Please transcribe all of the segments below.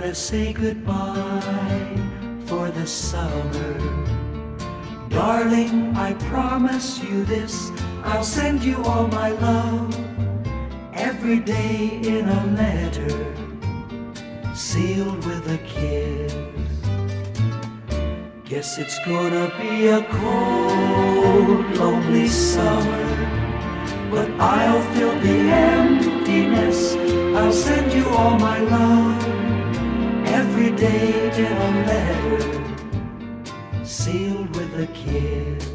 to say goodbye for the summer. Darling, I promise you this, I'll send you all my love every day in a letter, sealed with a kiss. Guess it's gonna be a cold, lonely summer, but I'll fill the emptiness. I'll send you all my love every day in a letter, sealed with a kiss.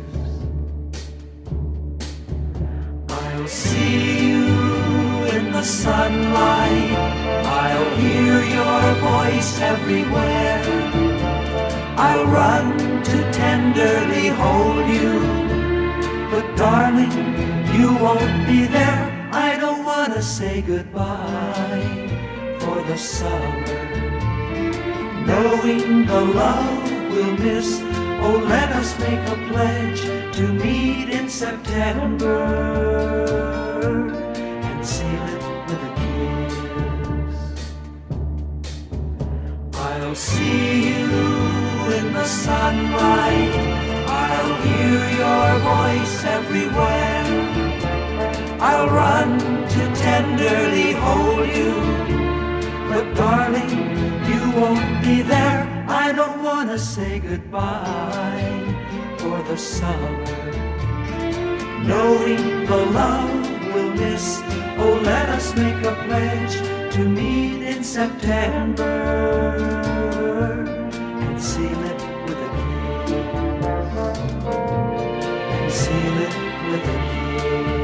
I'll see you in the sunlight, I'll hear your voice everywhere. I'll run to tenderly hold you, but darling, you won't be there. I don't want to say goodbye for the summer, knowing the love we'll miss. Oh, let us make a pledge to meet in September and seal it with a kiss. I'll see you in the sunlight, I'll hear your voice everywhere. I'll run to tenderly hold you, but darling, you won't be there. I don't want to say goodbye for the summer, knowing the love we'll miss. Oh, let us make a pledge to meet in September and seal it with a kiss, and seal it with a kiss.